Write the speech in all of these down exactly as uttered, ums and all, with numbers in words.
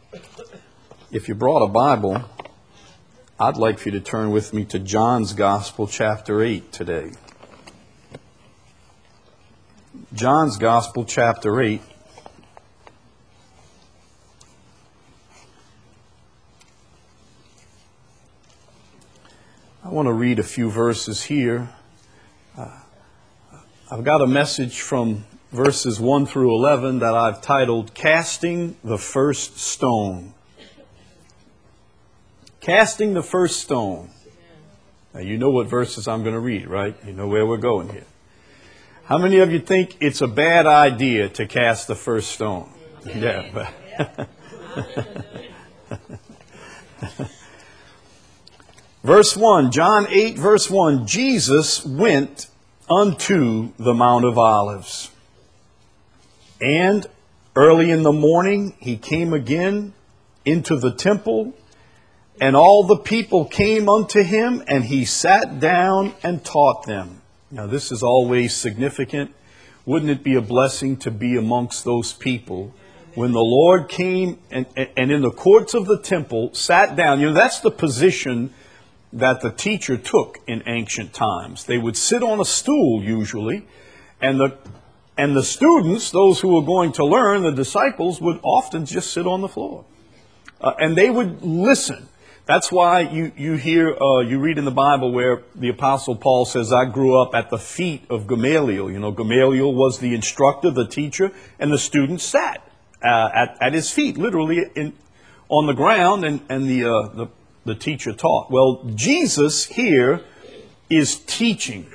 If you brought a Bible, I'd like for you to turn with me to John's Gospel, chapter eight today. John's Gospel, chapter eight. I want to read a few verses here. Uh, I've got a message from verses one through eleven that I've titled, Casting the First Stone. Casting the First Stone. Now, you know what verses I'm going to read, right? You know where we're going here. How many of you think it's a bad idea to cast the first stone? Yeah. Verse one, John eight, verse one, Jesus went unto the Mount of Olives. And early in the morning he came again into the temple, and all the people came unto him, and he sat down and taught them. Now this is always significant. Wouldn't it be a blessing to be amongst those people when the Lord came and, and in the courts of the temple sat down? You know, that's the position that the teacher took in ancient times. They would sit on a stool usually, and the and the students, those who were going to learn, the disciples, would often just sit on the floor. Uh, and they would listen. That's why you, you hear, uh, you read in the Bible where the Apostle Paul says, I grew up at the feet of Gamaliel. You know, Gamaliel was the instructor, the teacher, and the students sat uh, at, at his feet, literally in, on the ground, and, and the, uh, the, the teacher taught. Well, Jesus here is teaching.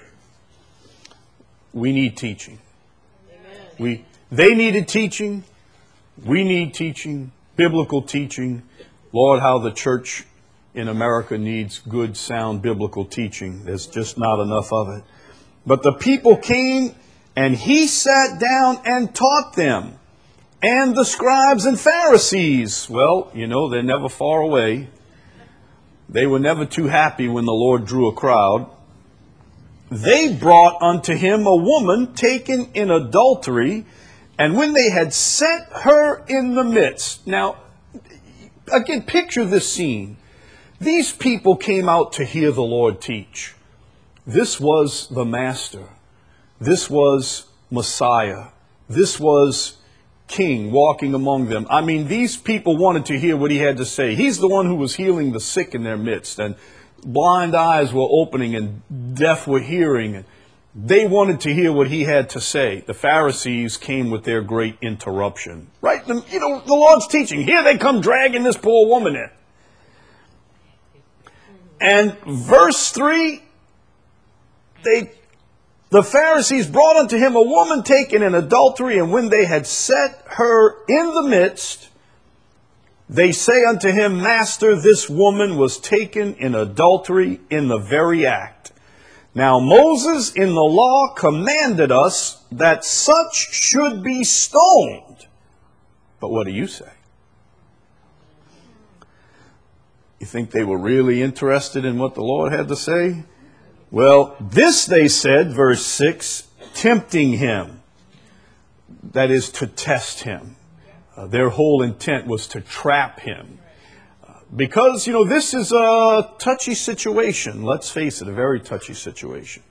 We need teaching. We, they needed teaching. We need teaching, biblical teaching. Lord, how the church in America needs good, sound biblical teaching. There's just not enough of it. But the people came, and he sat down and taught them. And the scribes and Pharisees, well, you know, they're never far away. They were never too happy when the Lord drew a crowd. They brought unto him a woman taken in adultery, and when they had set her in the midst. Now, again, picture this scene. These people came out to hear the Lord teach. This was the Master. This was Messiah. This was King walking among them. I mean, these people wanted to hear what he had to say. He's the one who was healing the sick in their midst, and blind eyes were opening and deaf were hearing. And they wanted to hear what he had to say. The Pharisees came with their great interruption. Right? You know, the Lord's teaching. Here they come dragging this poor woman in. And verse three, they, the Pharisees brought unto him a woman taken in adultery, and when they had set her in the midst, they say unto him, Master, this woman was taken in adultery in the very act. Now Moses in the law commanded us that such should be stoned. But what do you say? You think they were really interested in what the Lord had to say? Well, this they said, verse six, tempting him. That is to test him. Uh, their whole intent was to trap him. Uh, because, you know, this is a touchy situation. Let's face it, a very touchy situation.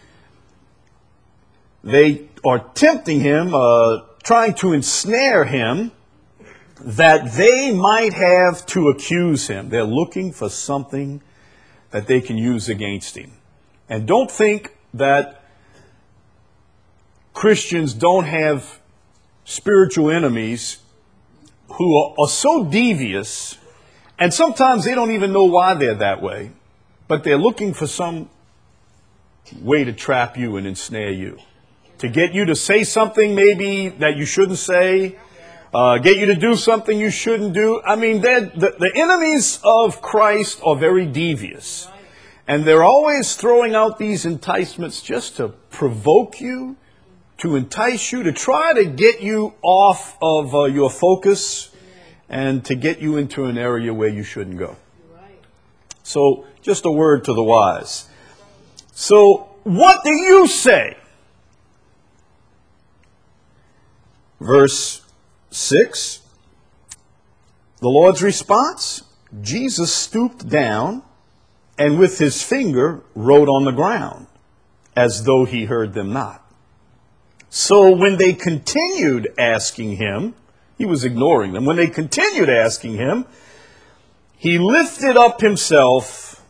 They are tempting him, uh, trying to ensnare him, that they might have to accuse him. They're looking for something that they can use against him. And don't think that Christians don't have spiritual enemies who are, are so devious, and sometimes they don't even know why they're that way, but they're looking for some way to trap you and ensnare you, to get you to say something maybe that you shouldn't say, uh, get you to do something you shouldn't do. I mean, the, the enemies of Christ are very devious, and they're always throwing out these enticements just to provoke you, to entice you, to try to get you off of uh, your focus and to get you into an area where you shouldn't go. So, just a word to the wise. So, what do you say? Verse six. The Lord's response? Jesus stooped down and with his finger wrote on the ground, as though he heard them not. So when they continued asking him, he was ignoring them. When they continued asking him, he lifted up himself.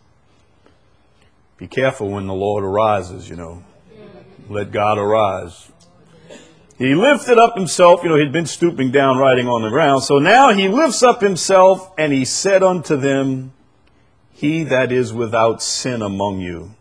Be careful when the Lord arises, you know. Let God arise. He lifted up himself. You know, he'd been stooping down, writing on the ground. So now he lifts up himself, and he said unto them, he that is without sin among you,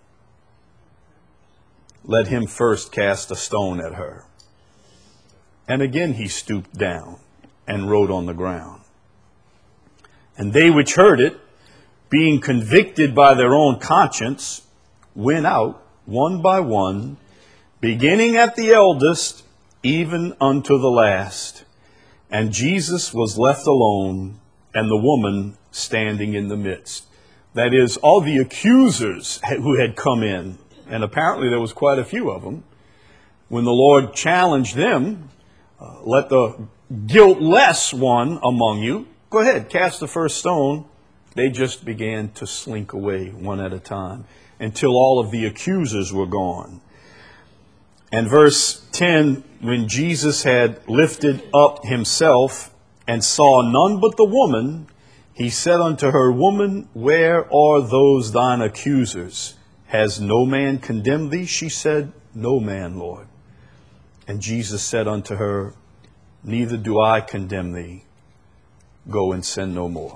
let him first cast a stone at her. And again he stooped down and wrote on the ground. And they which heard it, being convicted by their own conscience, went out one by one, beginning at the eldest, even unto the last. And Jesus was left alone, and the woman standing in the midst. That is, all the accusers who had come in, and apparently there was quite a few of them, when the Lord challenged them, uh, let the guiltless one among you, go ahead, cast the first stone. They just began to slink away one at a time until all of the accusers were gone. And verse ten, when Jesus had lifted up himself and saw none but the woman, he said unto her, Woman, where are those thine accusers? Has no man condemned thee? She said, No man, Lord. And Jesus said unto her, Neither do I condemn thee. Go and sin no more.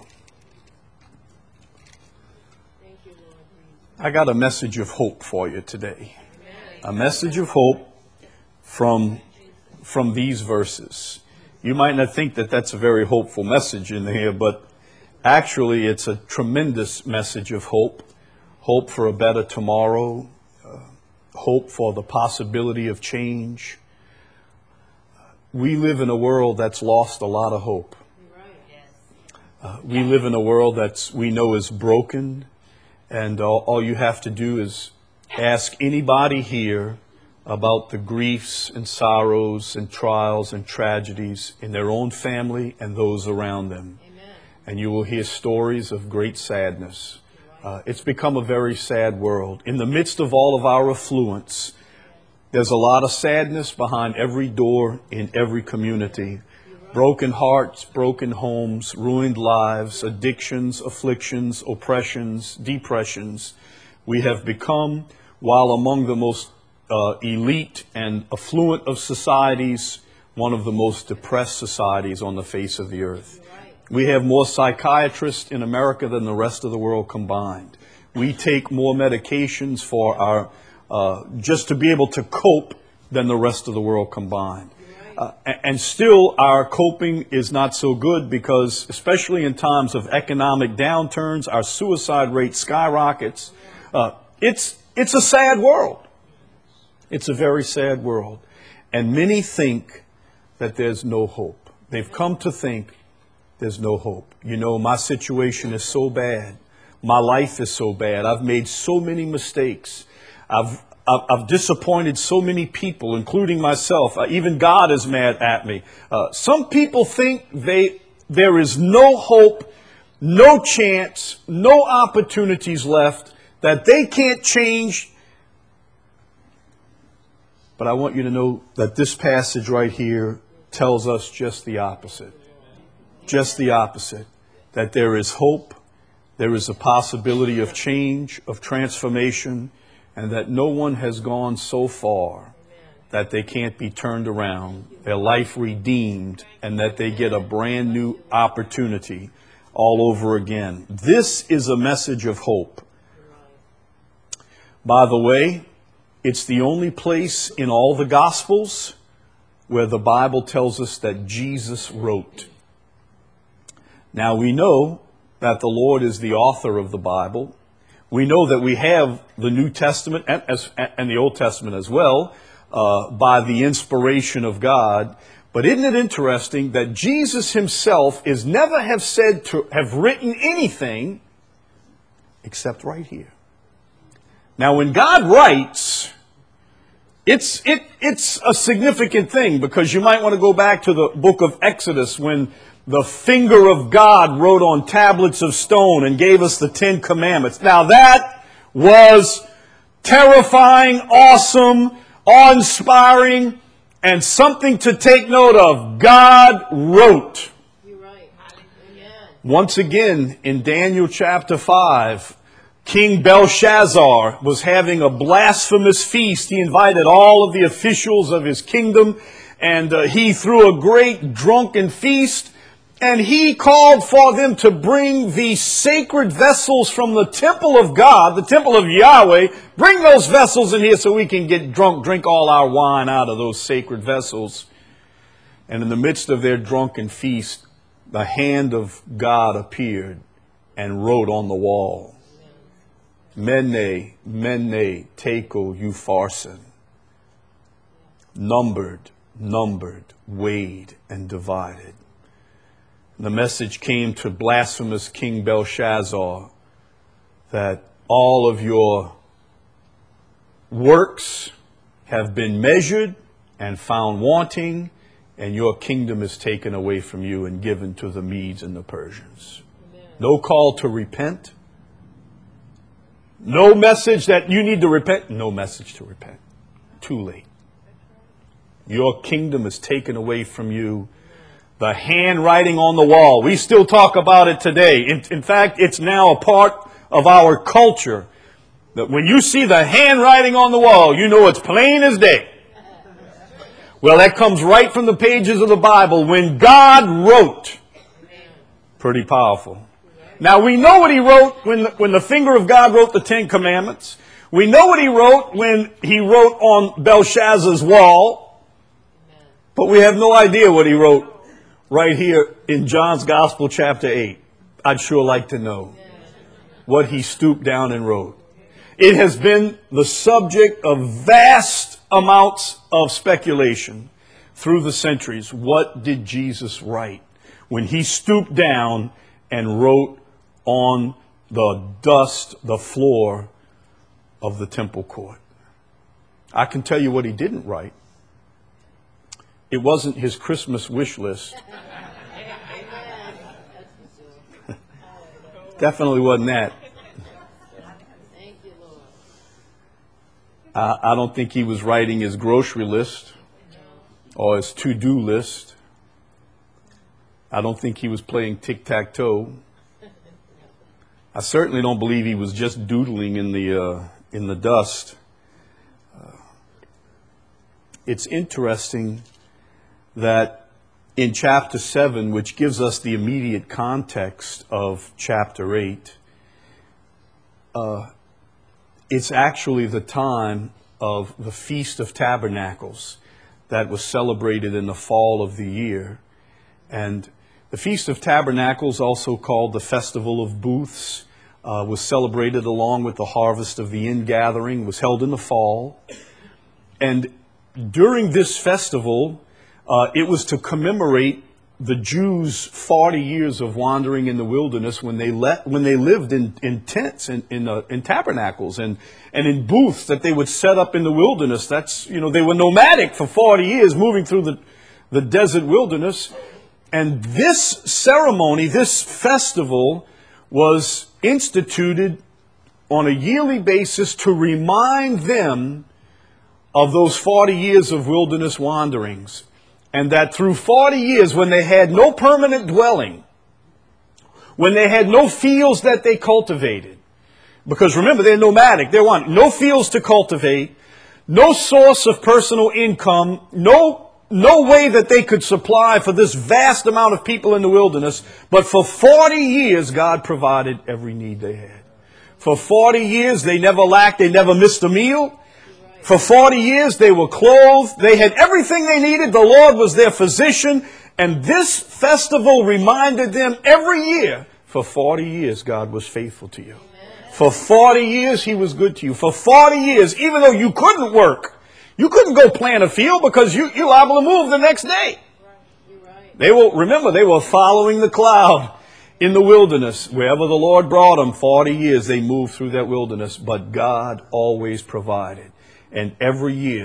Thank you, Lord. I got a message of hope for you today. A message of hope from, from these verses. You might not think that that's a very hopeful message in here, but actually it's a tremendous message of hope. Hope for a better tomorrow. Uh, hope for the possibility of change. We live in a world that's lost a lot of hope. Uh, we live in a world that's we know is broken, and all, all you have to do is ask anybody here about the griefs and sorrows and trials and tragedies in their own family and those around them. Amen. And you will hear stories of great sadness. Uh, it's become a very sad world. In the midst of all of our affluence, there's a lot of sadness behind every door in every community. Broken hearts, broken homes, ruined lives, addictions, afflictions, oppressions, depressions. We have become, while among the most uh, elite and affluent of societies, one of the most depressed societies on the face of the earth. We have more psychiatrists in America than the rest of the world combined. We take more medications for our, uh, just to be able to cope than the rest of the world combined. Uh, and still our coping is not so good because, especially in times of economic downturns, our suicide rate skyrockets. Uh, it's, it's a sad world. It's a very sad world. And many think that there's no hope. They've come to think there's no hope. You know, my situation is so bad. My life is so bad. I've made so many mistakes. I've I've disappointed so many people, including myself. Uh, even God is mad at me. Uh, some people think they there is no hope, no chance, no opportunities left, that they can't change. But I want you to know that this passage right here tells us just the opposite. Just the opposite. That there is hope, there is a possibility of change, of transformation, and that no one has gone so far that they can't be turned around, their life redeemed, and that they get a brand new opportunity all over again. This is a message of hope. By the way, it's the only place in all the Gospels where the Bible tells us that Jesus wrote. Now we know that the Lord is the author of the Bible. We know that we have the New Testament and, as, and the Old Testament as well uh, by the inspiration of God. But isn't it interesting that Jesus himself is never have said to have written anything except right here. Now when God writes, It's, it, it's a significant thing because you might want to go back to the book of Exodus when the finger of God wrote on tablets of stone and gave us the Ten Commandments. Now that was terrifying, awesome, awe-inspiring, and something to take note of. God wrote. You're right. Amen. Once again, in Daniel chapter five, King Belshazzar was having a blasphemous feast. He invited all of the officials of his kingdom, and uh, he threw a great drunken feast. And he called for them to bring the sacred vessels from the temple of God, the temple of Yahweh. Bring those vessels in here so we can get drunk, drink all our wine out of those sacred vessels. And in the midst of their drunken feast, the hand of God appeared and wrote on the wall, Mene, Mene, Tekel, Upharsin. Numbered, numbered, weighed, and divided. The message came to blasphemous King Belshazzar that all of your works have been measured and found wanting, and your kingdom is taken away from you and given to the Medes and the Persians. Amen. No call to repent. No message that you need to repent. No message to repent. Too late. Your kingdom is taken away from you. The handwriting on the wall. We still talk about it today. In, in fact, it's now a part of our culture. That when you see the handwriting on the wall, you know it's plain as day. Well, that comes right from the pages of the Bible. When God wrote. Pretty powerful. Now, we know what he wrote when the, when the finger of God wrote the Ten Commandments. We know what he wrote when he wrote on Belshazzar's wall. But we have no idea what he wrote right here in John's Gospel, chapter eight. I'd sure like to know what he stooped down and wrote. It has been the subject of vast amounts of speculation through the centuries. What did Jesus write when he stooped down and wrote on the dust, the floor of the temple court? I can tell you what he didn't write. It wasn't his Christmas wish list. Definitely wasn't that. Thank you, Lord. I, I don't think he was writing his grocery list or his to-do list. I don't think he was playing tic-tac-toe. I certainly don't believe he was just doodling in the uh, in the dust. Uh, it's interesting that in chapter seven, which gives us the immediate context of chapter eight, uh, it's actually the time of the Feast of Tabernacles that was celebrated in the fall of the year. And the Feast of Tabernacles, also called the Festival of Booths, uh, was celebrated along with the harvest of the ingathering, was held in the fall. And during this festival, Uh, it was to commemorate the Jews' forty years of wandering in the wilderness when they let, when they lived in, in tents and in, uh, in tabernacles and, and in booths that they would set up in the wilderness. That's, you know, they were nomadic for forty years, moving through the, the desert wilderness. And this ceremony, this festival, was instituted on a yearly basis to remind them of those forty years of wilderness wanderings. And that through forty years, when they had no permanent dwelling, when they had no fields that they cultivated, because remember, they're nomadic, they're one, no fields to cultivate, no source of personal income, no, no way that they could supply for this vast amount of people in the wilderness, but for forty years, God provided every need they had. For forty years, they never lacked, they never missed a meal. For forty years, they were clothed. They had everything they needed. The Lord was their physician. And this festival reminded them every year, for forty years, God was faithful to you. For forty years, he was good to you. For forty years, even though you couldn't work, you couldn't go plant a field because you, you're liable to move the next day. They will, remember, they were following the cloud in the wilderness. Wherever the Lord brought them, forty years, they moved through that wilderness. But God always provided. And every year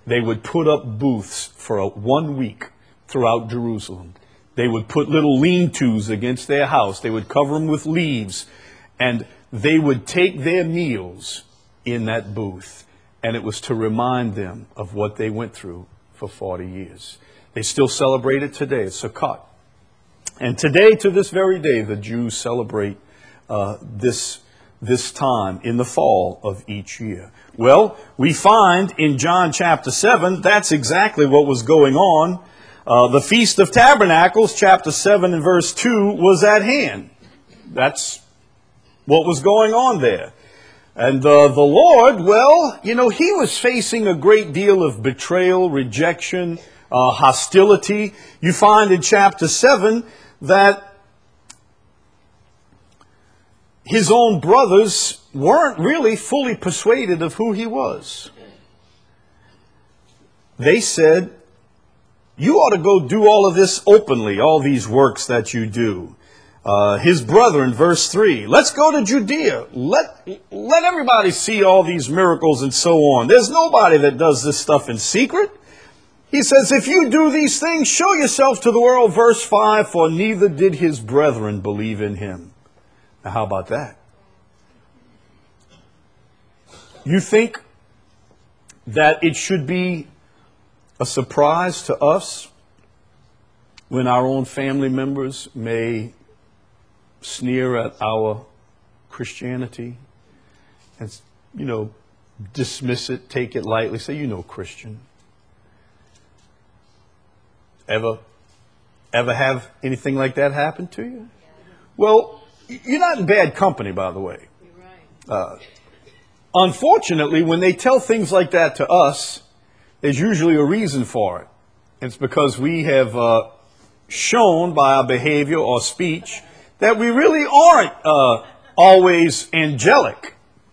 they would put up booths for a, one week throughout Jerusalem. They would put little lean-tos against their house. They would cover them with leaves. And they would take their meals in that booth. And it was to remind them of what they went through for forty years. They still celebrate it today. It's Sukkot. And today, to this very day, the Jews celebrate uh, this, this time in the fall of each year. Well, we find in John chapter seven, that's exactly what was going on. Uh, the Feast of Tabernacles, chapter seven and verse two, was at hand. That's what was going on there. And uh, the Lord, well, you know, he was facing a great deal of betrayal, rejection, uh, hostility. You find in chapter seven that his own brothers weren't really fully persuaded of who he was. They said, you ought to go do all of this openly, all these works that you do. Uh, his brother in verse three, let's go to Judea. Let, let everybody see all these miracles and so on. There's nobody that does this stuff in secret. He says, if you do these things, show yourself to the world. Verse five, for neither did his brethren believe in him. Now, how about that? You think that it should be a surprise to us when our own family members may sneer at our Christianity and, you know, dismiss it, take it lightly, say, you know, Christian. Ever, ever have anything like that happen to you? Well, you're not in bad company, by the way. You're right. Uh, unfortunately, when they tell things like that to us, there's usually a reason for it. It's because we have uh, shown by our behavior or speech that we really aren't uh, always angelic.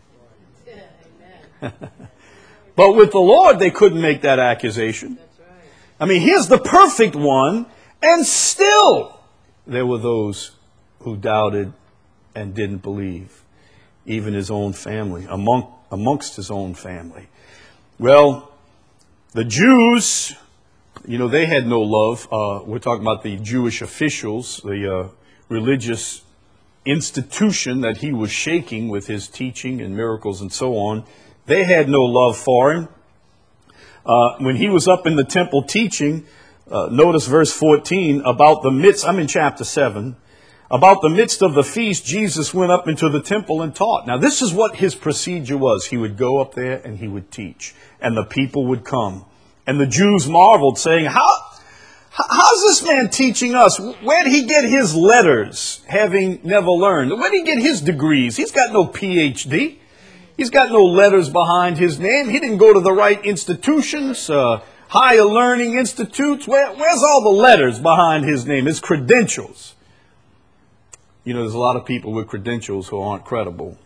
But with the Lord, they couldn't make that accusation. That's right. I mean, here's the perfect one, and still there were those who doubted and didn't believe, even his own family, among, amongst his own family. Well, the Jews, you know, they had no love. Uh, we're talking about the Jewish officials, the uh, religious institution that he was shaking with his teaching and miracles and so on. They had no love for him. Uh, when he was up in the temple teaching, uh, notice verse fourteen, about the midst, I'm in chapter seven, about the midst of the feast, Jesus went up into the temple and taught. Now, this is what his procedure was. He would go up there and he would teach, and the people would come. And the Jews marveled, saying, How, how's this man teaching us? Where'd he get his letters, having never learned? Where'd he get his degrees? He's got no P H D. He's got no letters behind his name. He didn't go to the right institutions, uh, higher learning institutes. Where, where's all the letters behind his name, his credentials? You know, there's a lot of people with credentials who aren't credible.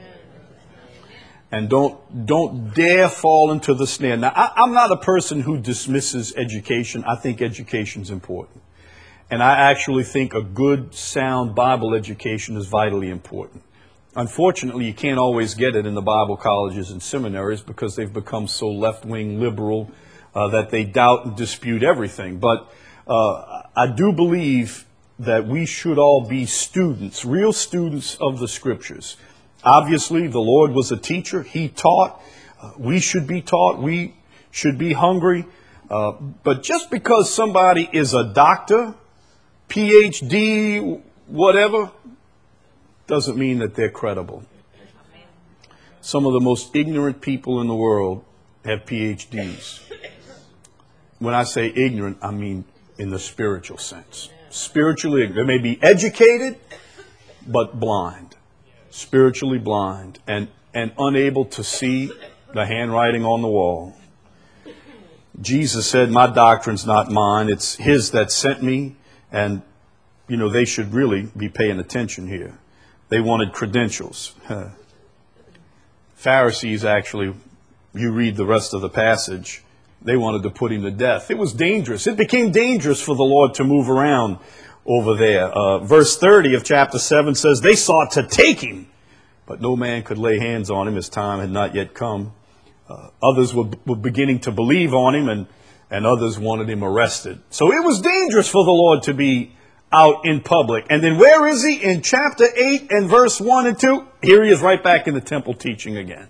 And don't don't dare fall into the snare. Now, I, I'm not a person who dismisses education. I think education's important. And I actually think a good, sound Bible education is vitally important. Unfortunately, you can't always get it in the Bible colleges and seminaries because they've become so left-wing liberal uh, that they doubt and dispute everything. But uh, I do believe that we should all be students, real students of the Scriptures. Obviously, the Lord was a teacher. He taught. Uh, we should be taught. We should be hungry. Uh, but just because somebody is a doctor, P H D, whatever, doesn't mean that they're credible. Some of the most ignorant people in the world have P H Ds. When I say ignorant, I mean in the spiritual sense. Spiritually, they may be educated, but blind. Spiritually blind and, and unable to see the handwriting on the wall. Jesus said, my doctrine's not mine. It's his that sent me. And, you know, they should really be paying attention here. They wanted credentials. Pharisees actually, you read the rest of the passage, they wanted to put him to death. It was dangerous. It became dangerous for the Lord to move around over there. Uh, verse thirty of chapter seven says, they sought to take him, but no man could lay hands on him. His time had not yet come. Uh, others were, were beginning to believe on him, and, and others wanted him arrested. So it was dangerous for the Lord to be out in public. And then where is he? In chapter eight and verse one and two. Here he is right back in the temple teaching again.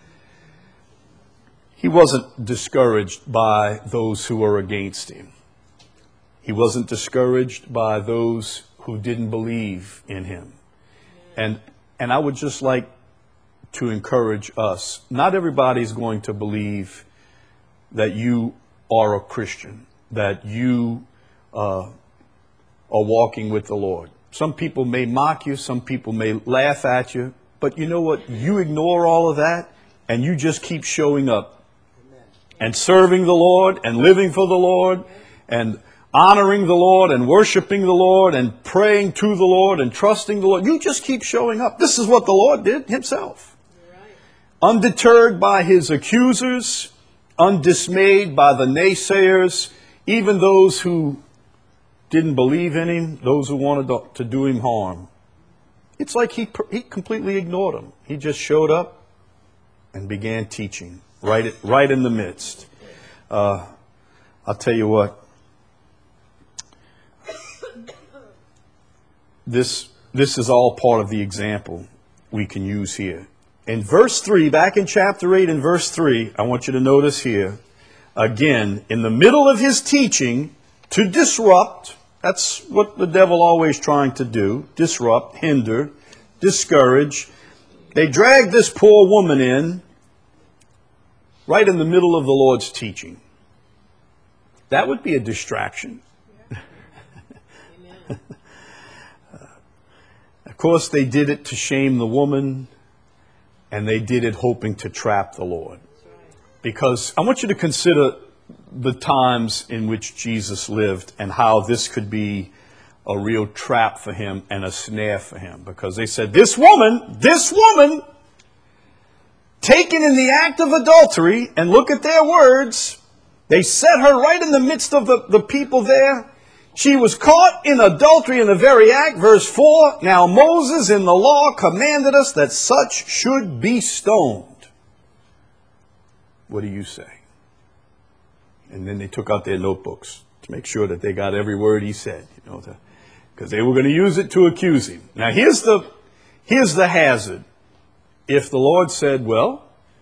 He wasn't discouraged by those who were against him. He wasn't discouraged by those who didn't believe in him. And, and I would just like to encourage us. Not everybody's going to believe that you are a Christian, that you uh, are walking with the Lord. Some people may mock you, some people may laugh at you, but you know what? You ignore all of that and you just keep showing up and serving the Lord and living for the Lord and honoring the Lord and worshiping the Lord and praying to the Lord and trusting the Lord. You just keep showing up. This is what the Lord did himself. Undeterred by his accusers, undismayed by the naysayers, even those who didn't believe in him, those who wanted to, to do him harm. It's like he, he completely ignored them. He just showed up and began teaching right, right in the midst. Uh, I'll tell you what. This, this is all part of the example we can use here. In verse three, back in chapter eight and verse three, I want you to notice here, again, in the middle of his teaching, to disrupt, that's what the devil always trying to do, disrupt, hinder, discourage. They dragged this poor woman in right in the middle of the Lord's teaching. That would be a distraction. Of course, they did it to shame the woman, and they did it hoping to trap the Lord. Because I want you to consider the times in which Jesus lived and how this could be a real trap for him and a snare for him. Because they said, this woman, this woman, taken in the act of adultery, and look at their words, they set her right in the midst of the, the people there. She was caught in adultery in the very act. Verse four, now Moses in the law commanded us that such should be stoned. What do you say? And then they took out their notebooks to make sure that they got every word he said, you know, because they were going to use it to accuse him. Now here's the, here's the hazard. If the Lord said, well,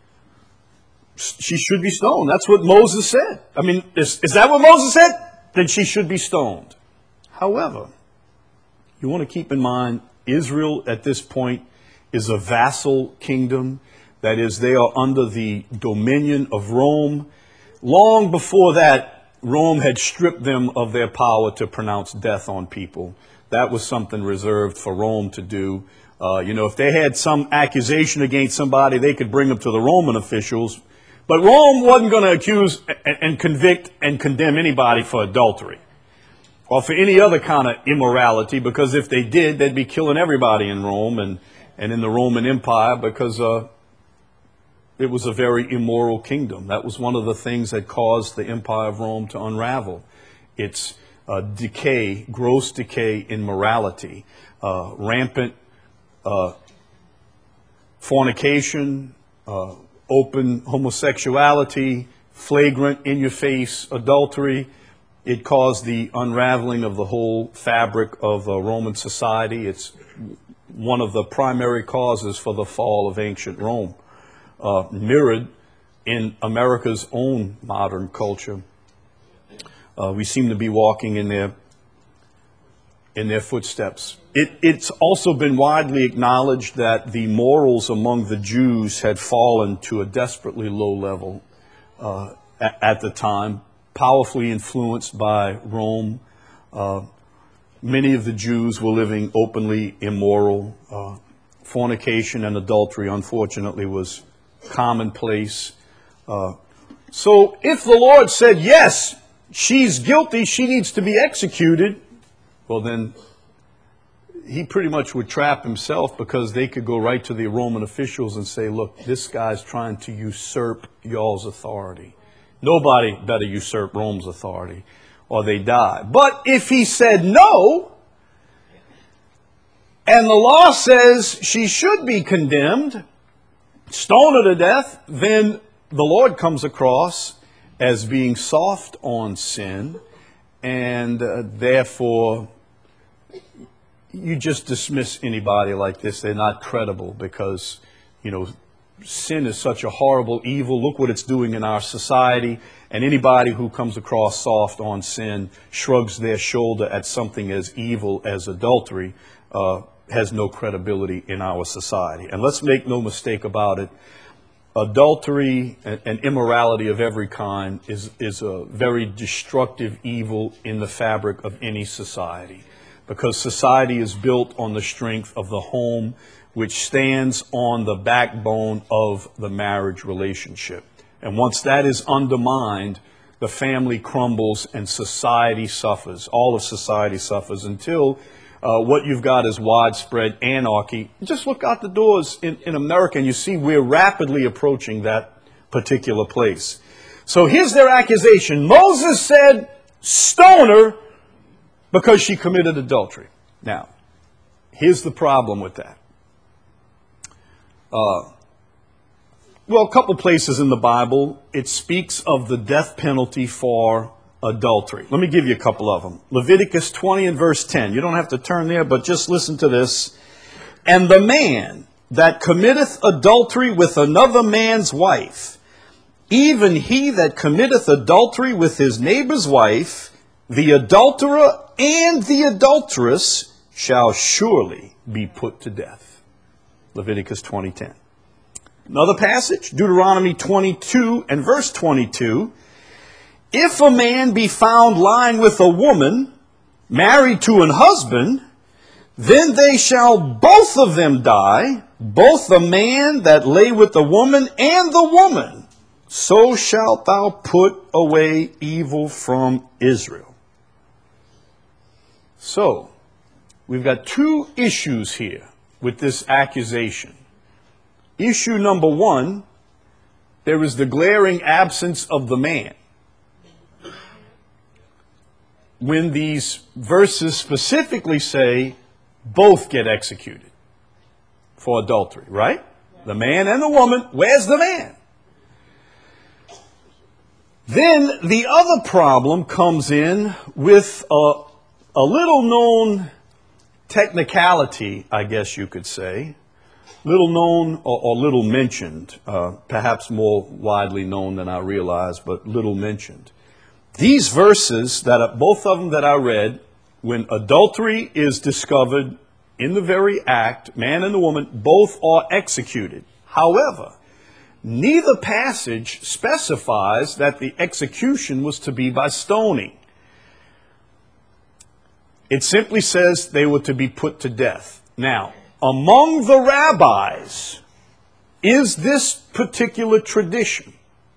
she should be stoned. That's what Moses said. I mean, is, is that what Moses said? Then she should be stoned. However, you want to keep in mind, Israel at this point is a vassal kingdom. That is, they are under the dominion of Rome. Long before that, Rome had stripped them of their power to pronounce death on people. That was something reserved for Rome to do. Uh, you know, if they had some accusation against somebody, they could bring them to the Roman officials. But Rome wasn't going to accuse and, and convict and condemn anybody for adultery or for any other kind of immorality, because if they did, they'd be killing everybody in Rome and, and in the Roman Empire, because uh, it was a very immoral kingdom. That was one of the things that caused the Empire of Rome to unravel. Its uh, decay, gross decay in morality, uh, rampant uh, fornication, uh, open homosexuality, flagrant, in-your-face adultery. It caused the unraveling of the whole fabric of uh, Roman society. It's one of the primary causes for the fall of ancient Rome, uh, mirrored in America's own modern culture. Uh, we seem to be walking in their in their footsteps. It, it's also been widely acknowledged that the morals among the Jews had fallen to a desperately low level uh, at, at the time, powerfully influenced by Rome. Uh, many of the Jews were living openly immoral. Uh, fornication and adultery, unfortunately, was commonplace. Uh, so if the Lord said, yes, she's guilty, she needs to be executed, well, then he pretty much would trap himself, because they could go right to the Roman officials and say, look, this guy's trying to usurp y'all's authority. Nobody better usurp Rome's authority or they die. But if he said no, and the law says she should be condemned, stoned her to death, then the Lord comes across as being soft on sin, and uh, therefore you just dismiss anybody like this. They're not credible because, you know, sin is such a horrible evil. Look what it's doing in our society. And anybody who comes across soft on sin, shrugs their shoulder at something as evil as adultery, uh, has no credibility in our society. And let's make no mistake about it. Adultery and, and immorality of every kind is, is a very destructive evil in the fabric of any society, because society is built on the strength of the home, which stands on the backbone of the marriage relationship. And once that is undermined, the family crumbles and society suffers. All of society suffers until uh, what you've got is widespread anarchy. Just look out the doors in, in America and you see we're rapidly approaching that particular place. So here's their accusation. Moses said, stone her because she committed adultery. Now, here's the problem with that. Uh, well, a couple places in the Bible, it speaks of the death penalty for adultery. Let me give you a couple of them. Leviticus twenty and verse ten. You don't have to turn there, but just listen to this. And the man that committeth adultery with another man's wife, even he that committeth adultery with his neighbor's wife, the adulterer and the adulteress shall surely be put to death. Leviticus twenty ten. Another passage, Deuteronomy twenty-two and verse twenty-two. If a man be found lying with a woman married to an husband, then they shall both of them die, both the man that lay with the woman and the woman. So shalt thou put away evil from Israel. So, we've got two issues here with this accusation. Issue number one, there is the glaring absence of the man. When these verses specifically say both get executed for adultery, right? The man and the woman, where's the man? Then the other problem comes in with a, a little known technicality, I guess you could say. Little known or, or little mentioned, uh, perhaps more widely known than I realize, but little mentioned. These verses, that are, both of them that I read, when adultery is discovered in the very act, man and the woman, both are executed. However, neither passage specifies that the execution was to be by stoning. It simply says they were to be put to death. Now, among the rabbis is this particular tradition.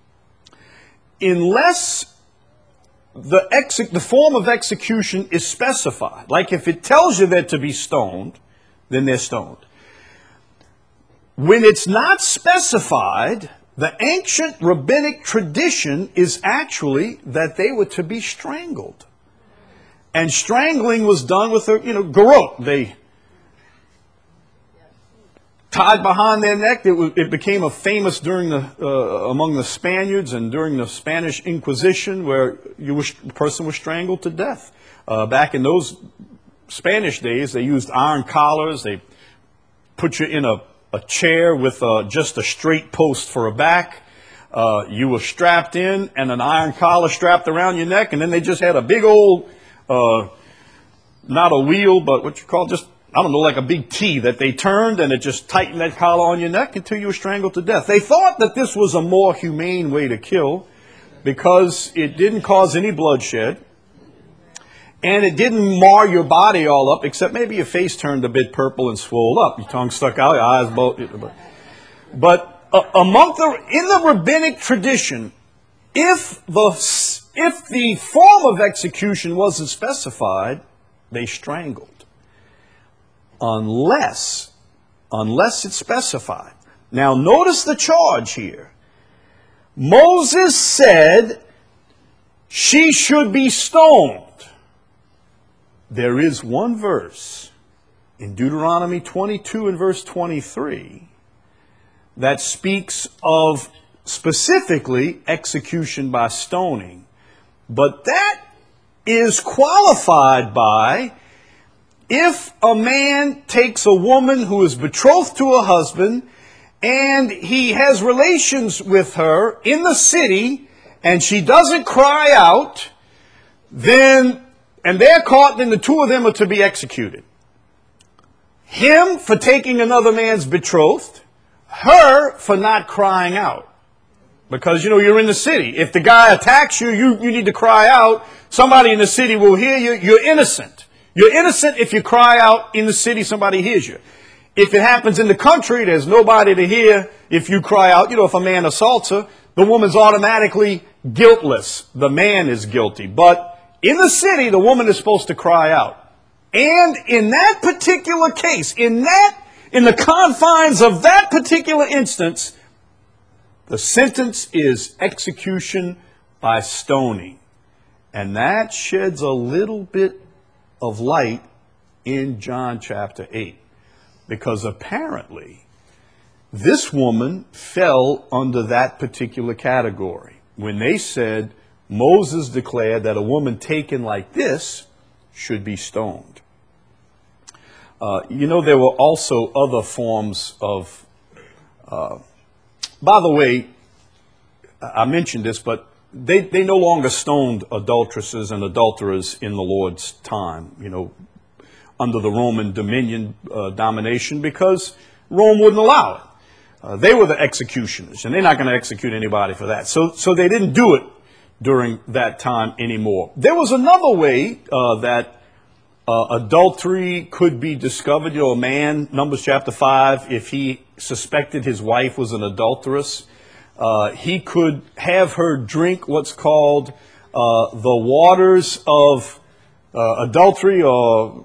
Unless the, exe- the form of execution is specified, like if it tells you they're to be stoned, then they're stoned. When it's not specified, the ancient rabbinic tradition is actually that they were to be strangled. And strangling was done with a, you know, garrote. They tied behind their neck. It, was, it became a famous during the uh, among the Spaniards and during the Spanish Inquisition, where you were, the person was strangled to death. Uh, back in those Spanish days, they used iron collars. They put you in a, a chair with uh, just a straight post for a back. Uh, you were strapped in and an iron collar strapped around your neck, and then they just had a big old, uh, not a wheel, but what you call just, I don't know, like a big T that they turned, and it just tightened that collar on your neck until you were strangled to death. They thought that this was a more humane way to kill because it didn't cause any bloodshed and it didn't mar your body all up, except maybe your face turned a bit purple and swelled up. Your tongue stuck out, your eyes both. But uh, among the, in the rabbinic tradition, if the, if the form of execution wasn't specified, they strangled. Unless, unless it's specified. Now notice the charge here. Moses said she should be stoned. There is one verse in Deuteronomy twenty-two and verse twenty-three that speaks of specifically execution by stoning. But that is qualified by if a man takes a woman who is betrothed to a husband and he has relations with her in the city and she doesn't cry out, then, and they're caught, then the two of them are to be executed. Him for taking another man's betrothed, her for not crying out. Because, you know, you're in the city. If the guy attacks you, you, you need to cry out. Somebody in the city will hear you. You're innocent. You're innocent if you cry out in the city, somebody hears you. If it happens in the country, there's nobody to hear if you cry out. You know, if a man assaults her, the woman's automatically guiltless. The man is guilty. But in the city, the woman is supposed to cry out. And in that particular case, in that, in the confines of that particular instance, the sentence is execution by stoning. And that sheds a little bit of light in John chapter eight. Because apparently, this woman fell under that particular category. When they said, Moses declared that a woman taken like this should be stoned. Uh, you know, there were also other forms of... Uh, by the way, I mentioned this, but they, they no longer stoned adulteresses and adulterers in the Lord's time, you know, under the Roman dominion uh, domination, because Rome wouldn't allow it. Uh, they were the executioners, and they're not going to execute anybody for that. So, so they didn't do it during that time anymore. There was another way uh, that uh, adultery could be discovered. You know, a man, Numbers chapter five, if he suspected his wife was an adulteress, uh, he could have her drink what's called uh, the waters of uh, adultery, or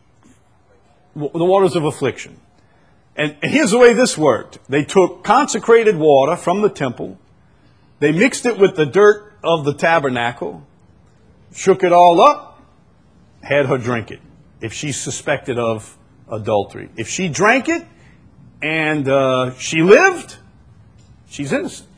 the waters of affliction. And, and here's the way this worked. They took consecrated water from the temple, they mixed it with the dirt of the tabernacle, shook it all up, had her drink it, if she suspected of adultery. If she drank it, and uh, she lived, she's innocent.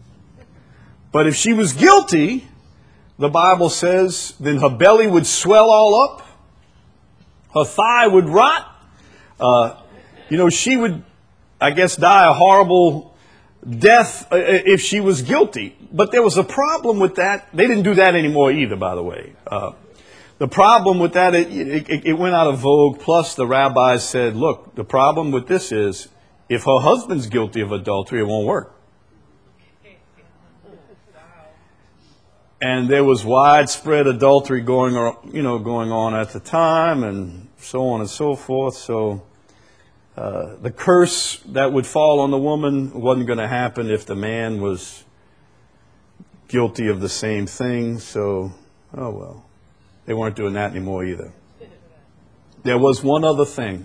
But if she was guilty, the Bible says, then her belly would swell all up, her thigh would rot, uh, you know, she would, I guess, die a horrible death if she was guilty. But there was a problem with that. They didn't do that anymore either, by the way. Uh, the problem with that, it, it, it went out of vogue. Plus, the rabbis said, look, the problem with this is, if her husband's guilty of adultery, it won't work. And there was widespread adultery going, you know, going on at the time, and so on and so forth. So uh, the curse that would fall on the woman wasn't going to happen if the man was guilty of the same thing. So, oh well, they weren't doing that anymore either. There was one other thing.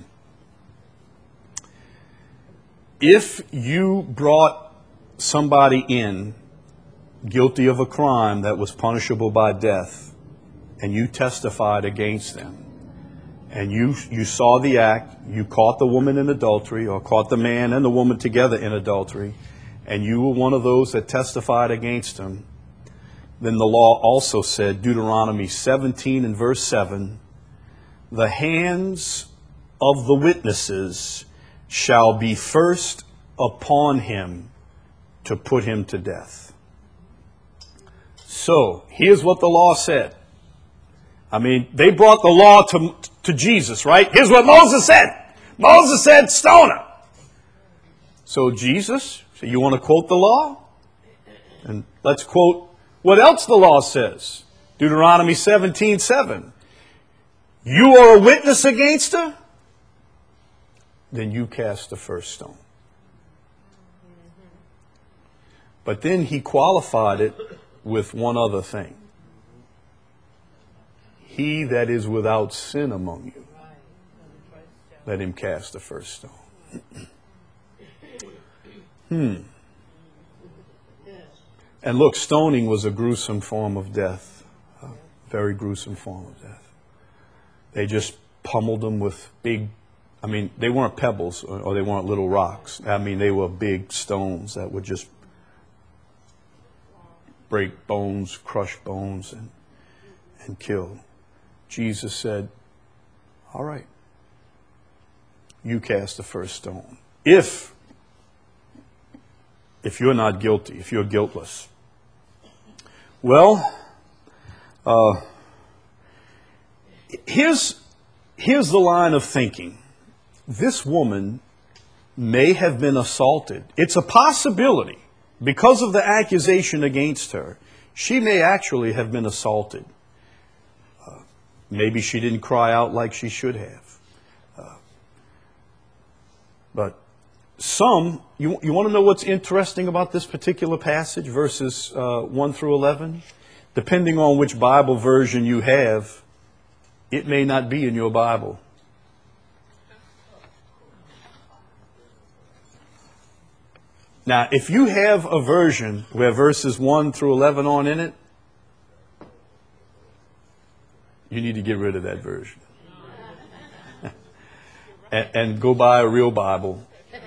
If you brought somebody in guilty of a crime that was punishable by death, and you testified against them, and you you saw the act, you caught the woman in adultery, or caught the man and the woman together in adultery, and you were one of those that testified against them, then the law also said, Deuteronomy seventeen and verse seven, the hands of the witnesses shall be first upon him to put him to death. So, here's what the law said. I mean, they brought the law to, to Jesus, right? Here's what Moses said. Moses said, stone her. So Jesus, so you want to quote the law? And let's quote what else the law says. Deuteronomy seventeen seven. You are a witness against her? Then you cast the first stone. But then he qualified it with one other thing. He that is without sin among you, let him cast the first stone. hmm. And look, stoning was a gruesome form of death. A very gruesome form of death. They just pummeled them with big, I mean, they weren't pebbles or, or they weren't little rocks. I mean, they were big stones that would just break bones, crush bones, and, and kill. Jesus said, all right, you cast the first stone. If, if you're not guilty, if you're guiltless. Well, uh, here's, here's the line of thinking. This woman may have been assaulted. It's a possibility. Because of the accusation against her, she may actually have been assaulted. Uh, maybe she didn't cry out like she should have. Uh, but some, you, you want to know what's interesting about this particular passage, verses uh, one through eleven? Depending on which Bible version you have, it may not be in your Bible. Now, if you have a version where verses one through eleven aren't in it, you need to get rid of that version. and, and go buy a real Bible,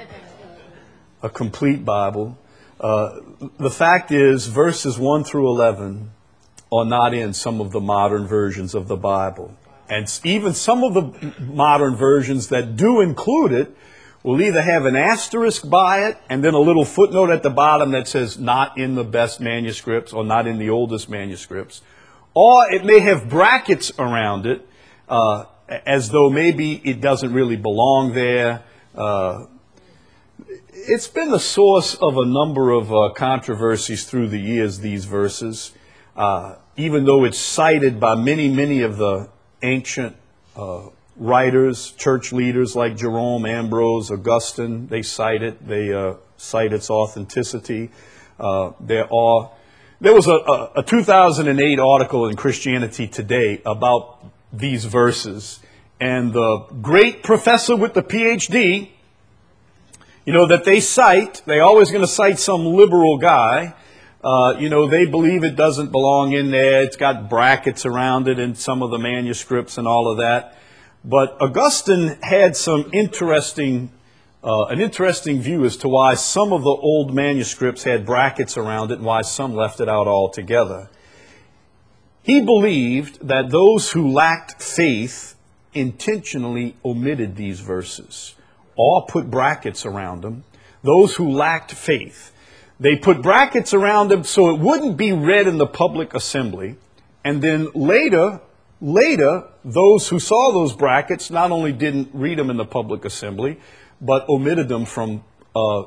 a complete Bible. Uh, the fact is, verses one through eleven are not in some of the modern versions of the Bible. And even some of the modern versions that do include it will either have an asterisk by it and then a little footnote at the bottom that says not in the best manuscripts or not in the oldest manuscripts. Or it may have brackets around it uh, as though maybe it doesn't really belong there. Uh, it's been the source of a number of uh, controversies through the years, these verses. Uh, even though it's cited by many, many of the ancient uh writers, church leaders like Jerome, Ambrose, Augustine, they cite it. They uh, cite its authenticity. Uh, there are, there was a, a, a two thousand eight article in Christianity Today about these verses, and the great professor with the P H D, you know, that they cite, they're always going to cite some liberal guy. Uh, you know, they believe it doesn't belong in there. It's got brackets around it in some of the manuscripts and all of that. But Augustine had some interesting, uh, an interesting view as to why some of the old manuscripts had brackets around it and why some left it out altogether. He believed that those who lacked faith intentionally omitted these verses or put brackets around them. Those who lacked faith, they put brackets around them so it wouldn't be read in the public assembly, and then later Later, those who saw those brackets not only didn't read them in the public assembly, but omitted them from uh,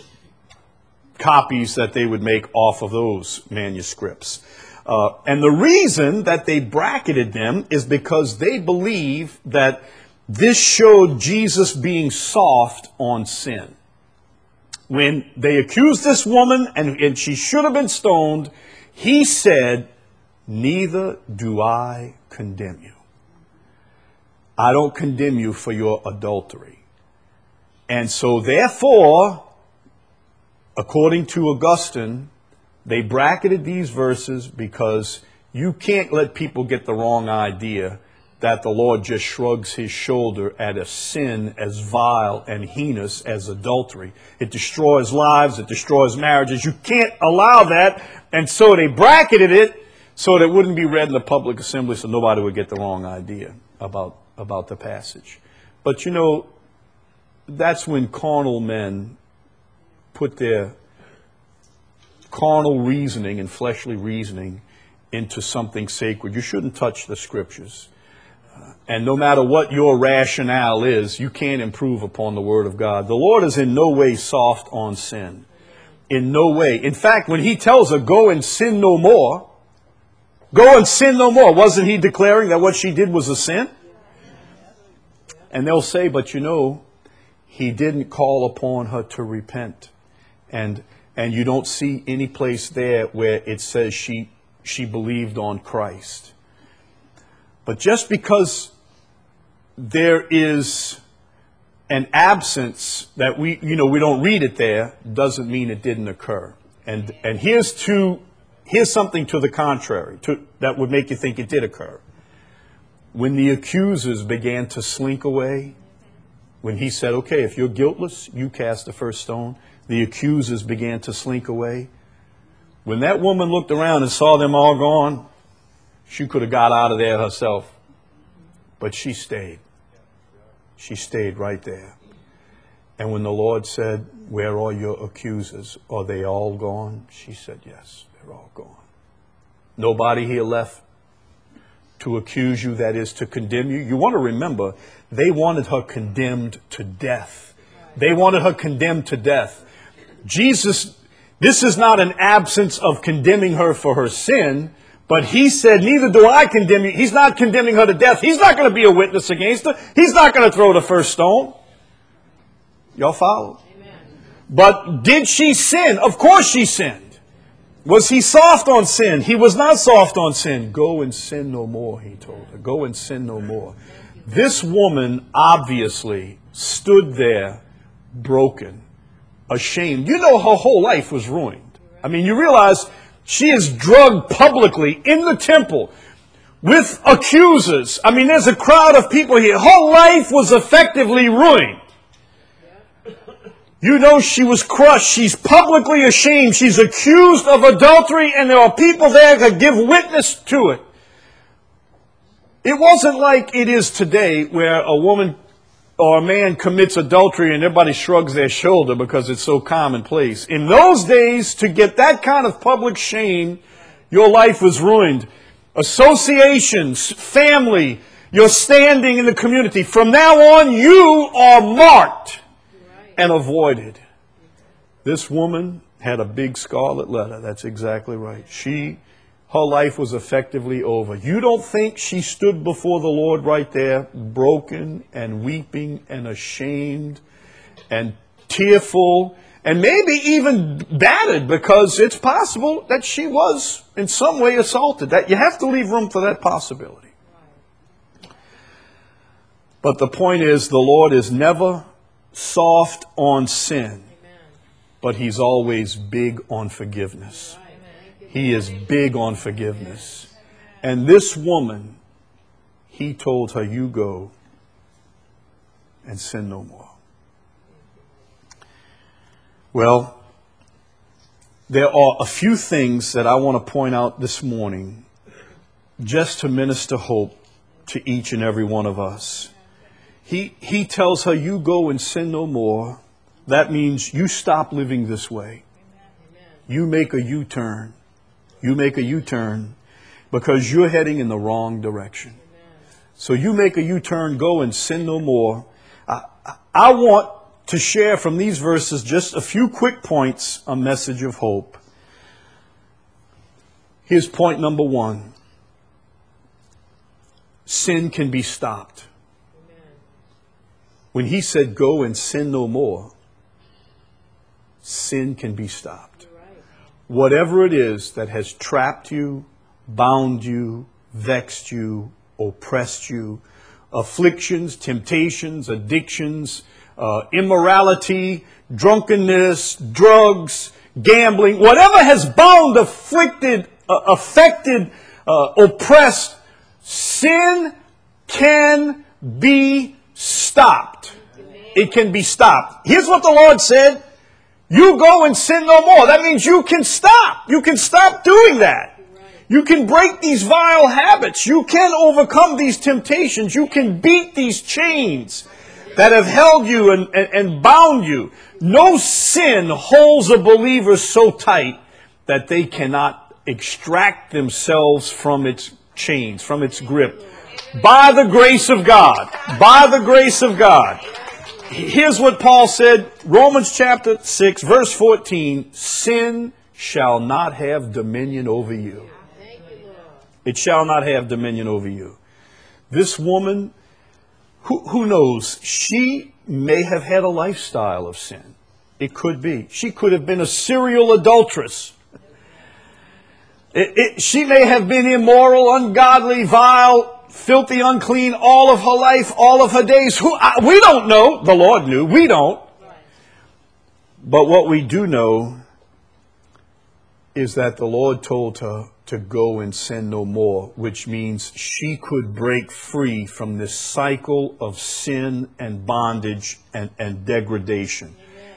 copies that they would make off of those manuscripts. Uh, and the reason that they bracketed them is because they believe that this showed Jesus being soft on sin. When they accused this woman and, and she should have been stoned, he said, "Neither do I condemn you. I don't condemn you for your adultery." And so therefore, according to Augustine, they bracketed these verses because you can't let people get the wrong idea that the Lord just shrugs his shoulder at a sin as vile and heinous as adultery. It destroys lives, it destroys marriages. You can't allow that. And so they bracketed it so that it wouldn't be read in the public assembly, so nobody would get the wrong idea about, about the passage. But you know, that's when carnal men put their carnal reasoning and fleshly reasoning into something sacred. You shouldn't touch the scriptures. Uh, and no matter what your rationale is, you can't improve upon the Word of God. The Lord is in no way soft on sin. In no way. In fact, when he tells her, go and sin no more, go and sin no more, wasn't he declaring that what she did was a sin? And they'll say, but you know, he didn't call upon her to repent. And and you don't see any place there where it says she she believed on Christ. But just because there is an absence that we, you know, we don't read it there, doesn't mean it didn't occur. And and here's to here's something to the contrary to, that would make you think it did occur. When the accusers began to slink away, when he said, okay, if you're guiltless, you cast the first stone, the accusers began to slink away. When that woman looked around and saw them all gone, she could have got out of there herself. But she stayed. She stayed right there. And when the Lord said, where are your accusers? Are they all gone? She said, yes, they're all gone. Nobody here left to accuse you, that is, to condemn you. You want to remember, they wanted her condemned to death. They wanted her condemned to death. Jesus, this is not an absence of condemning her for her sin, but he said, neither do I condemn you. He's not condemning her to death. He's not going to be a witness against her. He's not going to throw the first stone. Y'all follow? Amen. But did she sin? Of course she sinned. Was he soft on sin? He was not soft on sin. Go and sin no more, he told her. Go and sin no more. This woman obviously stood there broken, ashamed. You know her whole life was ruined. I mean, you realize she is drugged publicly in the temple with accusers. I mean, there's a crowd of people here. Her life was effectively ruined. You know she was crushed. She's publicly ashamed. She's accused of adultery, and there are people there that give witness to it. It wasn't like it is today where a woman or a man commits adultery and everybody shrugs their shoulder because it's so commonplace. In those days, to get that kind of public shame, your life was ruined. Associations, family, your standing in the community. From now on, you are marked and avoided. This woman had a big scarlet letter. That's exactly right. She, her life was effectively over. You don't think she stood before the Lord right there, broken and weeping and ashamed and tearful and maybe even battered, because it's possible that she was in some way assaulted. That you have to leave room for that possibility. But the point is, the Lord is never soft on sin, but he's always big on forgiveness. He is big on forgiveness. And this woman, he told her, you go and sin no more. Well, there are a few things that I want to point out this morning just to minister hope to each and every one of us. He, he tells her, you go and sin no more. That means you stop living this way. You make a U-turn. You make a U-turn because you're heading in the wrong direction. So you make a U-turn, go and sin no more. I, I want to share from these verses just a few quick points, a message of hope. Here's point number one. Sin can be stopped. When he said, go and sin no more, sin can be stopped. Whatever it is that has trapped you, bound you, vexed you, oppressed you, afflictions, temptations, addictions, uh, immorality, drunkenness, drugs, gambling, whatever has bound, afflicted, uh, affected, uh, oppressed, sin can be stopped. It can be stopped. Here's what the Lord said. You go and sin no more. That means you can stop. You can stop doing that. You can break these vile habits. You can overcome these temptations. You can beat these chains that have held you and, and, and bound you. No sin holds a believer so tight that they cannot extract themselves from its chains, from its grip. By the grace of God. By the grace of God. Here's what Paul said, Romans chapter six, verse fourteen, sin shall not have dominion over you. It shall not have dominion over you. This woman, who, who knows, she may have had a lifestyle of sin. It could be. She could have been a serial adulteress. It, it, she may have been immoral, ungodly, vile, filthy, unclean, all of her life, all of her days. Who I, we don't know. The Lord knew. We don't. But what we do know is that the Lord told her to go and sin no more, which means she could break free from this cycle of sin and bondage and, and degradation.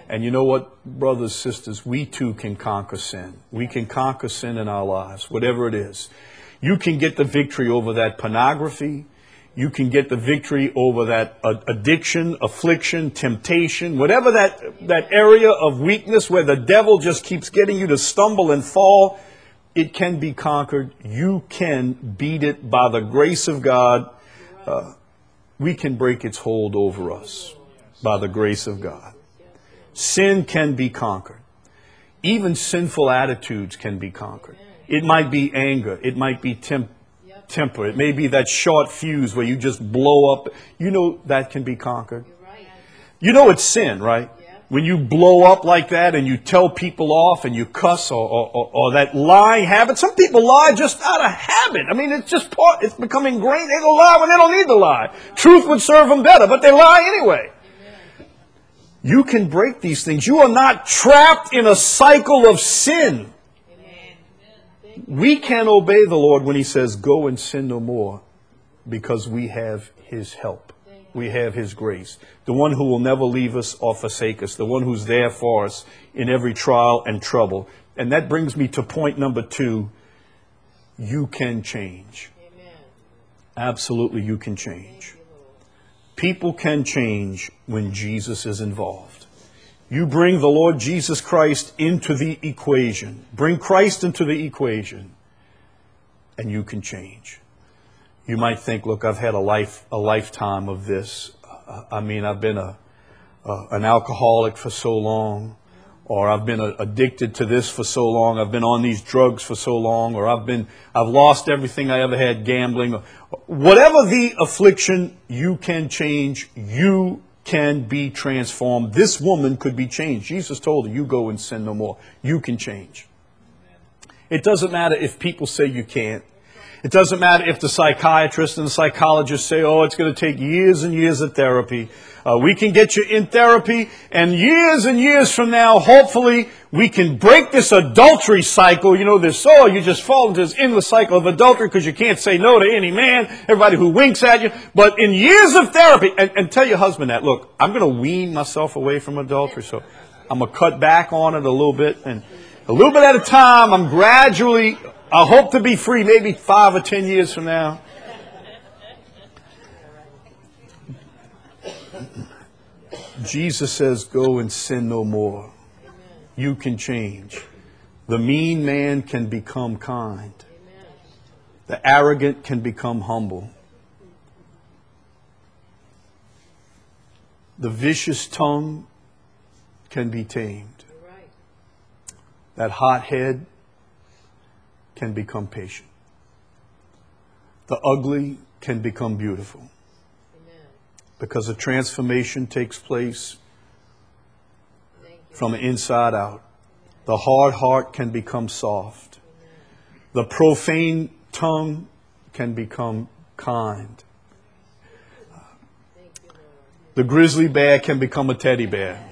And you know what, brothers, sisters, we too can conquer sin. We can conquer sin in our lives, whatever it is. You can get the victory over that pornography. You can get the victory over that addiction, affliction, temptation, whatever that, that area of weakness where the devil just keeps getting you to stumble and fall. It can be conquered. You can beat it by the grace of God. Uh, we can break its hold over us by the grace of God. Sin can be conquered. Even sinful attitudes can be conquered. It might be anger. It might be temp- temper. It may be that short fuse where you just blow up. You know that can be conquered. You know it's sin, right? When you blow up like that and you tell people off and you cuss or, or, or, or that lying habit. Some people lie just out of habit. I mean, it's just part, it's become ingrained. They don't lie when they don't need to lie. Truth would serve them better, but they lie anyway. You can break these things. You are not trapped in a cycle of sin. We can obey the Lord when He says, go and sin no more, because we have His help. We have His grace. The one who will never leave us or forsake us. The one who's there for us in every trial and trouble. And that brings me to point number two. You can change. Absolutely, you can change. People can change when Jesus is involved. You bring the Lord Jesus Christ into the equation. Bring Christ into the equation, and you can change. You might think, look, I've had a life, a lifetime of this. I mean, I've been a, a an alcoholic for so long, or I've been a, addicted to this for so long. I've been on these drugs for so long, or I've been, I've lost everything I ever had gambling. Whatever the affliction, you can change. You can be transformed. This woman could be changed. Jesus told her, you go and sin no more. You can change. It doesn't matter if people say you can't. It doesn't matter if the psychiatrist and the psychologist say, oh, it's going to take years and years of therapy. Uh, we can get you in therapy, and years and years from now, hopefully, we can break this adultery cycle. You know, this, oh, you just fall into this endless cycle of adultery because you can't say no to any man, everybody who winks at you. But in years of therapy, and, and tell your husband that, look, I'm going to wean myself away from adultery, so I'm going to cut back on it a little bit, and a little bit at a time, I'm gradually, I hope to be free maybe five or ten years from now. Jesus says, go and sin no more. You can change. The mean man can become kind. The arrogant can become humble. The vicious tongue can be tamed. That hot head can become patient. The ugly can become beautiful. Amen. Because a transformation takes place from the inside out. The hard heart can become soft. Amen. The profane tongue can become kind. You, the grizzly bear can become a teddy bear.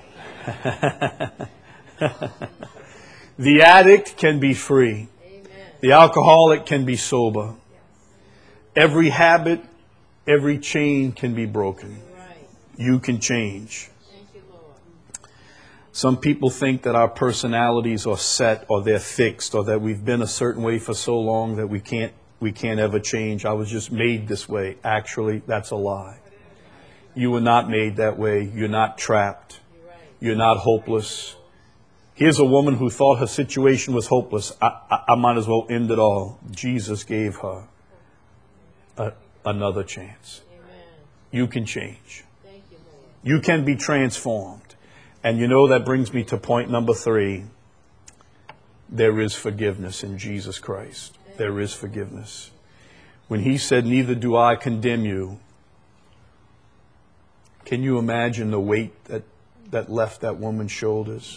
The addict can be free. Amen. The alcoholic can be sober. Yes. Every habit, every chain can be broken. Right. You can change. Thank you, Lord. Some people think that our personalities are set, or they're fixed, or that we've been a certain way for so long that we can't we can't ever change. I was just made this way. Actually, that's a lie. You were not made that way. You're not trapped. You're not hopeless. Here's a woman who thought her situation was hopeless. I, I, I might as well end it all. Jesus gave her a, another chance. Amen. You can change. Thank you, Lord. You can be transformed. And you know, that brings me to point number three. There is forgiveness in Jesus Christ. There is forgiveness. When He said, neither do I condemn you, can you imagine the weight that, that left that woman's shoulders?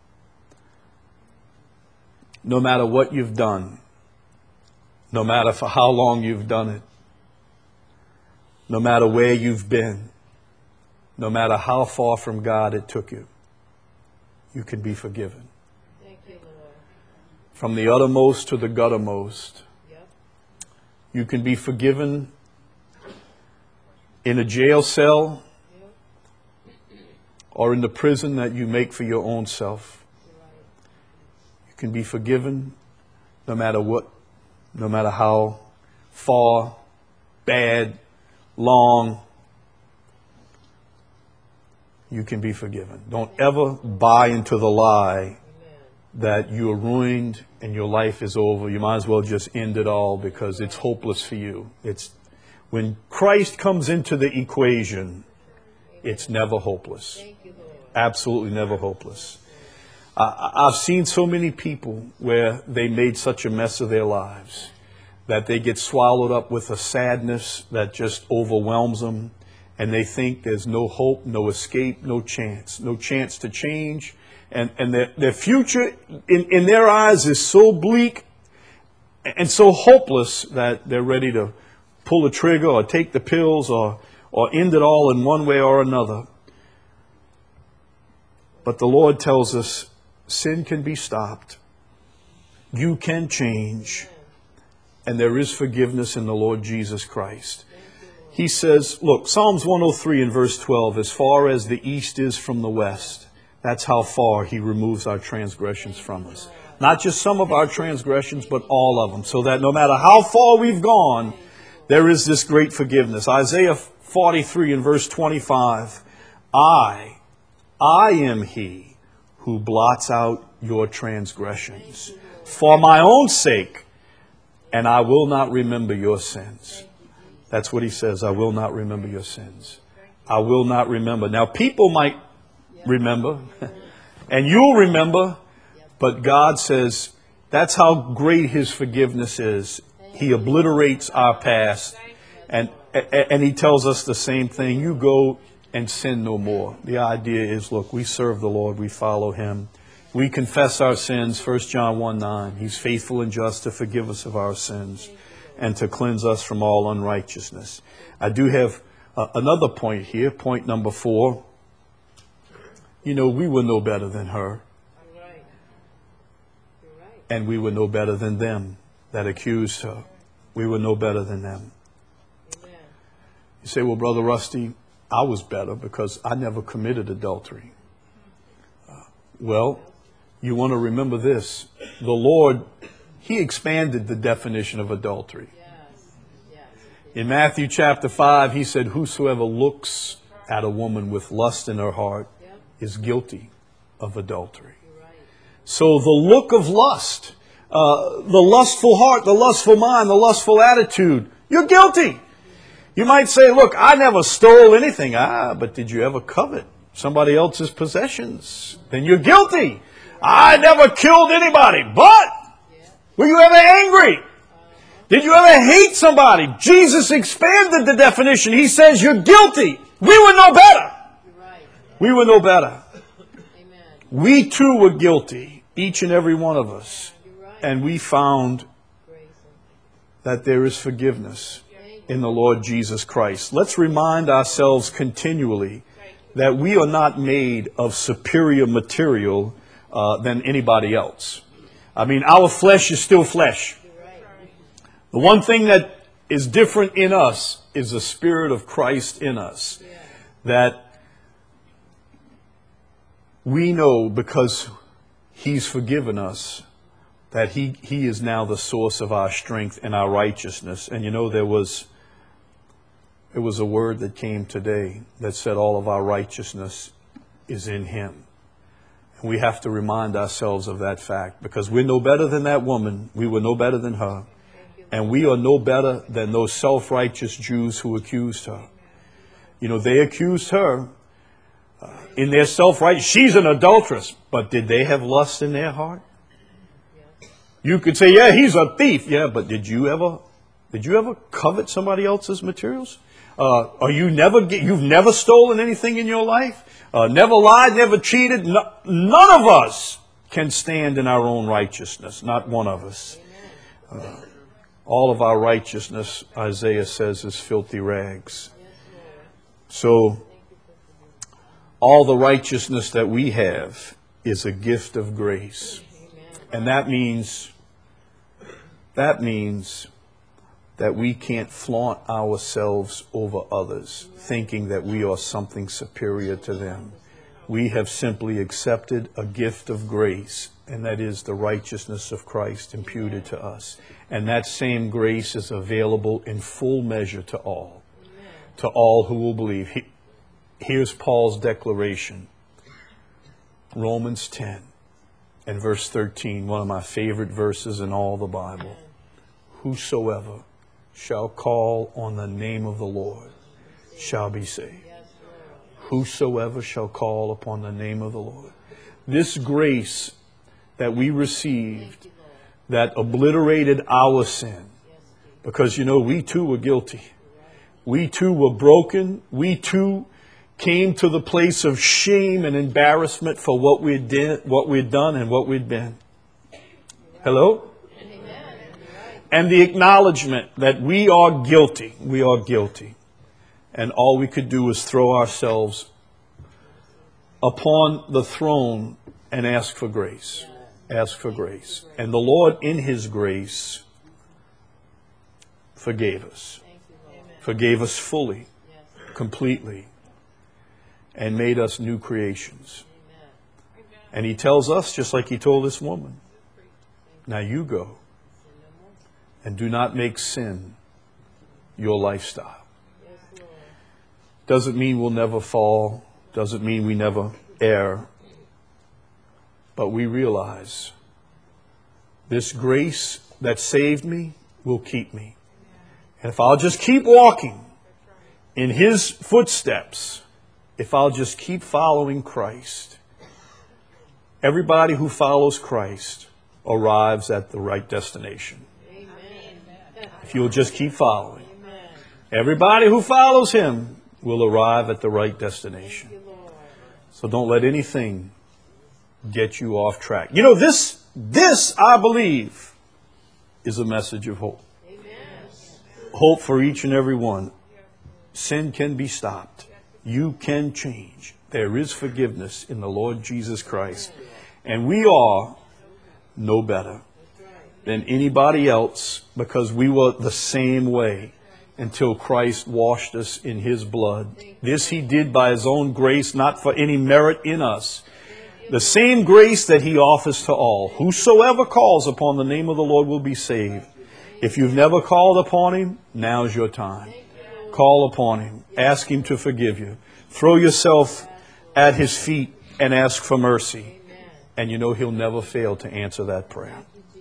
No matter what you've done, no matter for how long you've done it, no matter where you've been, no matter how far from God it took you, you can be forgiven. Thank you, Lord. From the uttermost to the guttermost, yep. You can be forgiven in a jail cell, yep. or in the prison that you make for your own self. You can be forgiven no matter what, no matter how far, bad, long, you can be forgiven. Don't ever buy into the lie that you are ruined and your life is over. You might as well just end it all because it's hopeless for you. It's when Christ comes into the equation, it's never hopeless. Absolutely never hopeless. I, I've seen so many people where they made such a mess of their lives that they get swallowed up with a sadness that just overwhelms them. And they think there's no hope, no escape, no chance, no chance to change. And, and their, their future in, in their eyes is so bleak and so hopeless that they're ready to pull the trigger or take the pills or, or end it all in one way or another. But the Lord tells us sin can be stopped. You can change. And there is forgiveness in the Lord Jesus Christ. He says, look, Psalms one oh three in verse twelve, as far as the east is from the west, that's how far he removes our transgressions from us. Not just some of our transgressions, but all of them. So that no matter how far we've gone, there is this great forgiveness. Isaiah forty-three in verse twenty-five, I, I am he who blots out your transgressions for my own sake, and I will not remember your sins. That's what he says. I will not remember your sins. I will not remember. Now, people might remember, and you'll remember, but God says that's how great his forgiveness is. He obliterates our past, and, and he tells us the same thing. You go and sin no more. The idea is, look, we serve the Lord. We follow him. We confess our sins. First John one nine. He's faithful and just to forgive us of our sins and to cleanse us from all unrighteousness. I do have uh, another point here, point number four. You know, we were no better than her. And we were no better than them that accused her. We were no better than them. You say, well, Brother Rusty, I was better because I never committed adultery. Uh, well, you want to remember this. The Lord, he expanded the definition of adultery. In Matthew chapter five, he said, whosoever looks at a woman with lust in her heart is guilty of adultery. So the look of lust, uh, the lustful heart, the lustful mind, the lustful attitude, you're guilty. You might say, look, I never stole anything. Ah, but did you ever covet somebody else's possessions? Then you're guilty. I never killed anybody, but were you ever angry? Did you ever hate somebody? Jesus expanded the definition. He says you're guilty. We were no better. We were no better. We too were guilty, each and every one of us. And we found that there is forgiveness in the Lord Jesus Christ. Let's remind ourselves continually that we are not made of superior material uh, than anybody else. I mean, our flesh is still flesh. The one thing that is different in us is the Spirit of Christ in us. That we know because he's forgiven us that he, he is now the source of our strength and our righteousness. And you know, there was, there was a word that came today that said all of our righteousness is in him. And we have to remind ourselves of that fact because we're no better than that woman. We were no better than her. And we are no better than those self-righteous Jews who accused her. You know, they accused her uh, in their self-righteous. She's an adulteress. But did they have lust in their heart? You could say, yeah, he's a thief. Yeah, but did you ever, did you ever covet somebody else's materials? Uh, are you never, you've never stolen anything in your life? Uh, never lied, never cheated? No, none of us can stand in our own righteousness. Not one of us. Uh, All of our righteousness, Isaiah says, is filthy rags. So, all the righteousness that we have is a gift of grace. And that means, that means that we can't flaunt ourselves over others, thinking that we are something superior to them. We have simply accepted a gift of grace, and that is the righteousness of Christ imputed to us. And that same grace is available in full measure to all, to all who will believe. He, here's Paul's declaration. Romans ten and verse thirteen, one of my favorite verses in all the Bible. Whosoever shall call on the name of the Lord shall be saved. Whosoever shall call upon the name of the Lord. This grace that we received that obliterated our sin, because, you know, we too were guilty. We too were broken. We too came to the place of shame and embarrassment for what we did, what we'd done and what we'd been. Hello? And the acknowledgement that we are guilty. We are guilty. And all we could do is throw ourselves upon the throne and ask for grace. Ask for grace. And the Lord, in His grace, forgave us. Forgave us fully, completely, and made us new creations. And He tells us, just like He told this woman, now you go and do not make sin your lifestyle. Doesn't mean we'll never fall. Doesn't mean we never err. But we realize this grace that saved me will keep me. And if I'll just keep walking in His footsteps, if I'll just keep following Christ, everybody who follows Christ arrives at the right destination. Amen. If you'll just keep following. Amen. Everybody who follows Him will arrive at the right destination. You, so don't let anything get you off track. You know, this, this I believe, is a message of hope. Amen. Hope for each and every one. Sin can be stopped. You can change. There is forgiveness in the Lord Jesus Christ. And we are no better than anybody else, because we were the same way until Christ washed us in His blood. This He did by His own grace, not for any merit in us. The same grace that He offers to all. Whosoever calls upon the name of the Lord will be saved. If you've never called upon Him, now's your time. Call upon Him. Ask Him to forgive you. Throw yourself at His feet and ask for mercy. And you know He'll never fail to answer that prayer.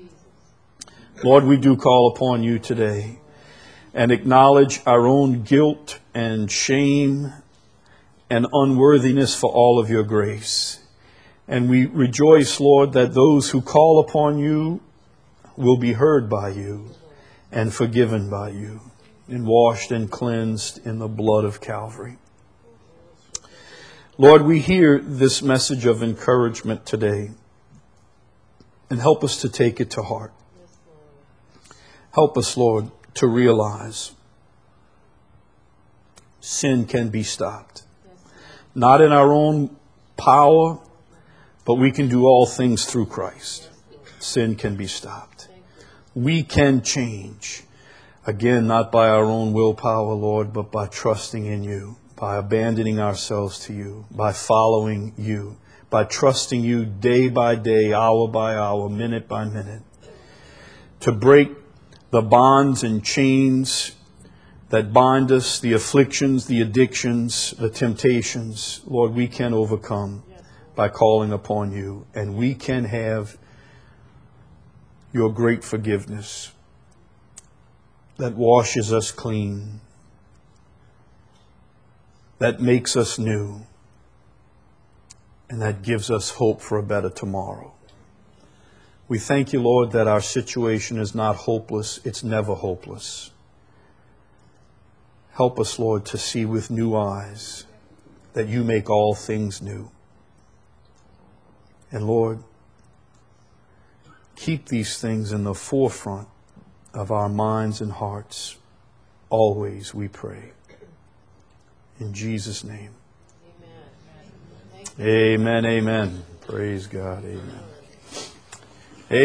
Lord, we do call upon You today and acknowledge our own guilt and shame and unworthiness for all of Your grace. And we rejoice, Lord, that those who call upon You will be heard by You and forgiven by You and washed and cleansed in the blood of Calvary. Lord, we hear this message of encouragement today, and help us to take it to heart. Help us, Lord, to realize sin can be stopped. Not in our own power, but we can do all things through Christ. Sin can be stopped. We can change. Again, not by our own willpower, Lord, but by trusting in You, by abandoning ourselves to You, by following You, by trusting You day by day, hour by hour, minute by minute, to break the bonds and chains that bind us, the afflictions, the addictions, the temptations. Lord, we can overcome by calling upon You, and we can have Your great forgiveness that washes us clean, that makes us new, and that gives us hope for a better tomorrow. We thank You, Lord, that our situation is not hopeless. It's never hopeless. Help us, Lord, to see with new eyes that You make all things new. And Lord, keep these things in the forefront of our minds and hearts. Always, we pray. In Jesus' name. Amen. Amen. Amen. Praise God. Amen.